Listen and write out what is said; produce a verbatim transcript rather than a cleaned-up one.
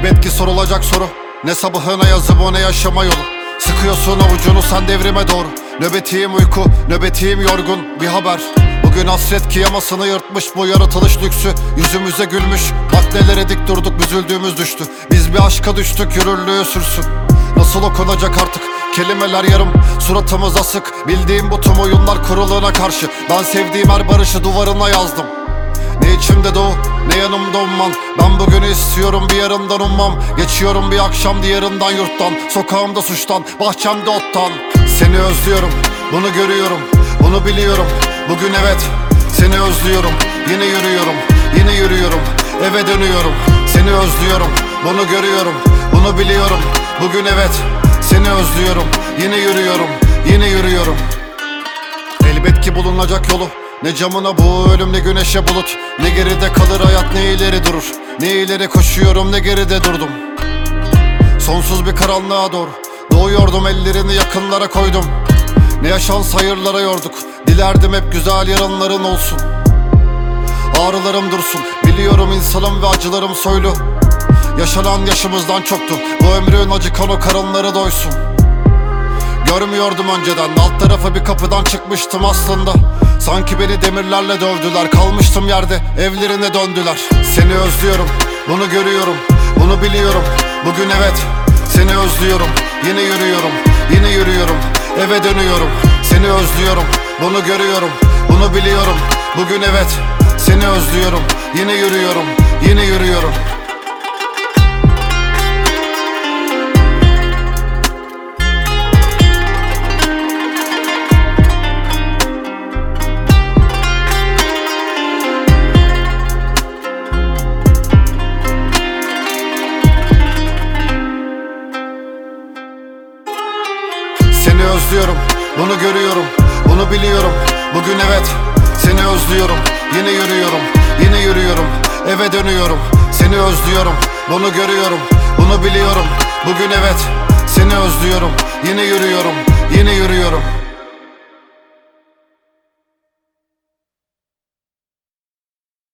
Elbet ki sorulacak soru, ne sabahına yazı bu ne yaşama yolu. Sıkıyorsun avucunu sen devrime doğru. Nöbetiyim uyku, nöbetiyim yorgun. Bir haber, bugün hasret kiyamasını yırtmış bu yaratılış lüksü. Yüzümüze gülmüş, bak nelere dik durduk, büzüldüğümüz düştü. Biz bir aşka düştük, yürürlüğü sürsün. Nasıl okunacak artık, kelimeler yarım, suratımız asık. Bildiğim bu tüm oyunlar kuruluna karşı. Ben sevdiğim her barışı duvarına yazdım. Ne içimde doğu, ne yanımda umman. Ben bugünü istiyorum, bir yarından ummam. Geçiyorum bir akşam diğerinden yurttan. Sokağımda suçtan, bahçemde ottan. Seni özlüyorum, bunu görüyorum, bunu biliyorum. Bugün evet, seni özlüyorum. Yine yürüyorum, yine yürüyorum. Eve dönüyorum, seni özlüyorum. Bunu görüyorum, bunu biliyorum. Bugün evet, seni özlüyorum. Yine yürüyorum, yine yürüyorum. Elbet ki bulunacak yolu. Ne camına bu ölüm ne güneşe bulut. Ne geride kalır hayat ne ileri durur. Ne ileri koşuyorum ne geride durdum. Sonsuz bir karanlığa doğru doğuyordum, ellerini yakınlara koydum. Ne yaşans hayırlara yorduk. Dilerdim hep güzel yarınların olsun. Ağrılarım dursun, biliyorum insanım ve acılarım soylu. Yaşanan yaşımızdan çoktu, bu ömrün acı kanı karınları doysun. Görmüyordum önceden, alt tarafa bir kapıdan çıkmıştım aslında. Sanki beni demirlerle dövdüler, kalmıştım yerde, evlerine döndüler. Seni özlüyorum, bunu görüyorum, bunu biliyorum. Bugün evet, seni özlüyorum. Yine yürüyorum, yine yürüyorum. Eve dönüyorum, seni özlüyorum. Bunu görüyorum, bunu biliyorum. Bugün evet, seni özlüyorum. Yine yürüyorum, yine yürüyorum. Seni özlüyorum, bunu görüyorum, bunu biliyorum. Bugün evet, seni özlüyorum. Yine yürüyorum, yine yürüyorum. Eve dönüyorum, seni özlüyorum. Bunu görüyorum, bunu biliyorum. Bugün evet, seni özlüyorum. Yine yürüyorum, yine yürüyorum.